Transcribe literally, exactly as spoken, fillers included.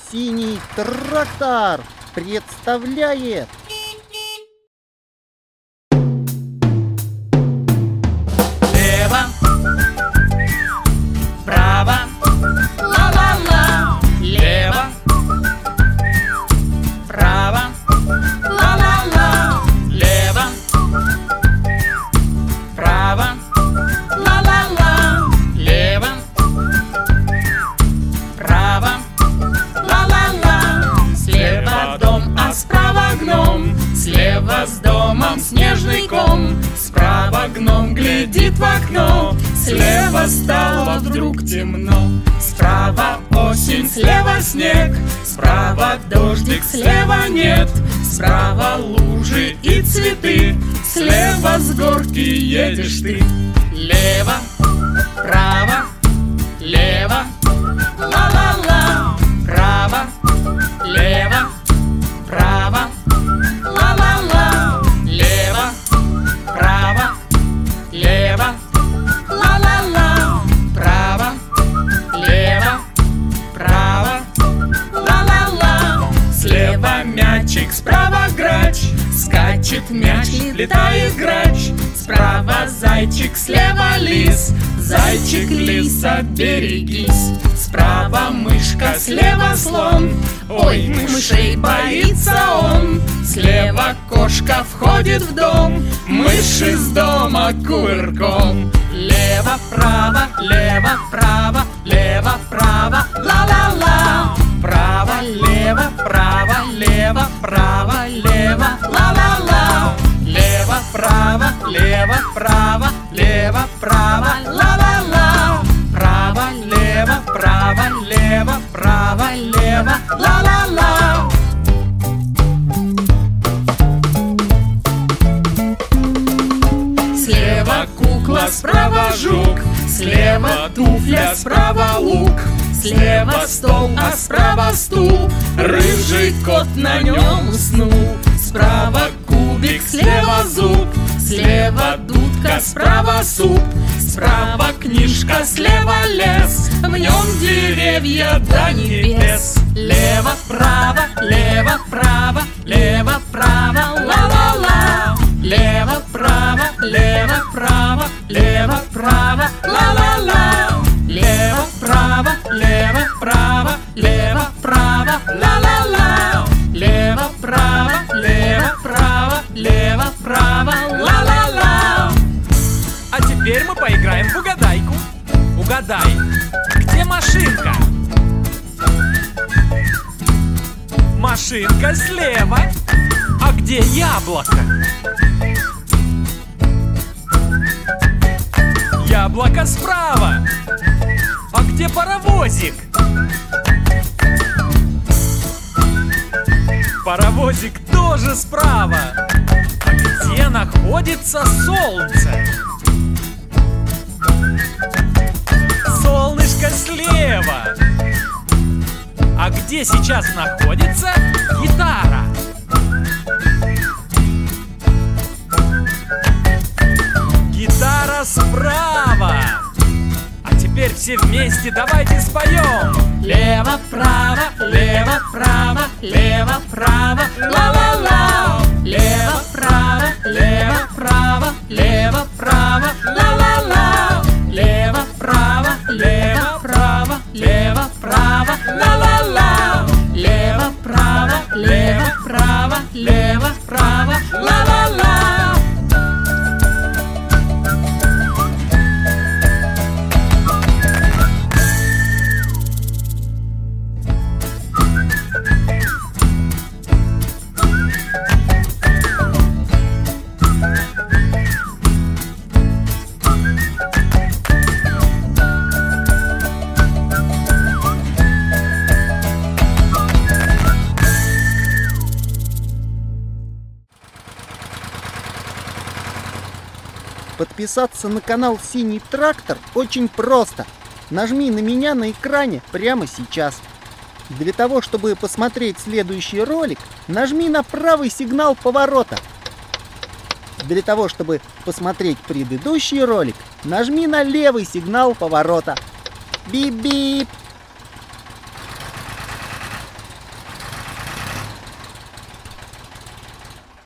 Синий трактор представляет... Лево, право, ла-ла-ла. Лево, право, ла-ла-ла. Лево, право, ла-ла-ла. Лево, право, ла-ла-ла. Слева дом, а справа гном. Слева с домом снежный ком. Справа гном глядит в окно. Слева стало вдруг темно. Справа осень, слева снег. Справа дождик, слева нет. Справа лужи и цветы. Слева с горки едешь ты. Лево, право, лево, ла-ла-ла. Право, лево, право, ла-ла-ла. Лево, право, лево, ла-ла-ла. Право, лево, право, ла-ла-ла. Слева мячик, справа грач. Скачет мяч, летает грач. Справа зайчик, слева лис. Зайчик, лиса, берегись. Справа мышка, слева слон. Ой, мышей боится он. Слева кошка входит в дом. Мышь из дома кувырком. Лево, право, лево, право, лево, право, ла-ла-ла. Право, лево, право, лево, право, лево, ла-ла-ла. Лево, право, лево, право, лево, право, ла-ла-ла. Право, лево, право, лево, право, лево, ла-ла-ла. Слева кукла, справа жук. Слева туфля, справа лук. Слева стол, а справа стул. Рыжий кот на нем уснул. Справа кубик, слева зуб. Слева дудка, справа суп. Справа книжка, слева лес. В нем деревья до небес. Лево, право, лево, право, лево, право, ла-ла-ла. Лево, право, лево, право, лево, право, ла-ла-ла. Лево, право, лево, право, лево, право, ла-ла-ла. Лево, право, лево, право, лево, право, ла-ла-ла. А теперь мы поиграем в угадайку. Угадай, где машинка? Машинка слева. А где яблоко? Яблоко справа. А где паровозик? Паровозик тоже справа. А где находится солнце? Солнышко слева. А где сейчас находится гитара? Гитара справа. А теперь все вместе давайте споем. Лево, право, лево, право, лево, право, ла-ла-ла. Лево, право, лево, право, лево, право, ла-ла-ла. Лево, право, лево, право, лево, право, ла-ла-ла. Лево, право, лево, право, лево, право, ла-ла-ла. Подписаться на канал «Синий трактор» очень просто. Нажми на меня на экране прямо сейчас. Для того, чтобы посмотреть следующий ролик, нажми на правый сигнал поворота. Для того, чтобы посмотреть предыдущий ролик, нажми на левый сигнал поворота. Бип-бип!